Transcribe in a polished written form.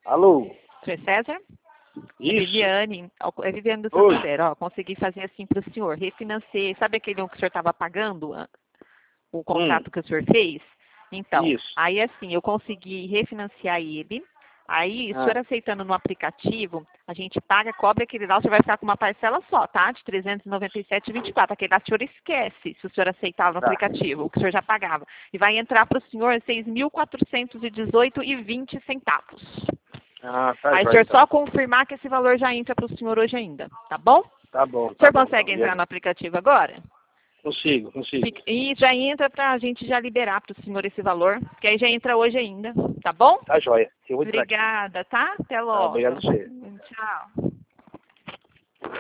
Alô? Senhor César? Isso. Viviane, é Viviane do Oi. Santander, ó, consegui fazer assim para o senhor, refinancei, sabe aquele um que o senhor estava pagando, o contrato que o senhor fez? Então, Isso. aí assim, eu consegui refinanciar ele, aí o senhor aceitando no aplicativo, a gente paga, cobra aquele lá, o senhor vai ficar com uma parcela só, tá? De R$ 397,24, aquele lá o senhor esquece, se o senhor aceitar no aplicativo, o que o senhor já pagava. E vai entrar para o senhor R$ 6.418,20. Tá Aí o jóia, senhor então. só confirmar que esse valor já entra para o senhor hoje ainda, tá bom? Tá bom. O senhor Tá bom, consegue então. entrar no aplicativo agora? Consigo. E já entra para a gente já liberar para o senhor esse valor, que aí já entra hoje ainda, tá bom? Tá jóia. Eu vou entrar aqui. Obrigada, tá? Até Tá, logo. obrigado a você. Tchau.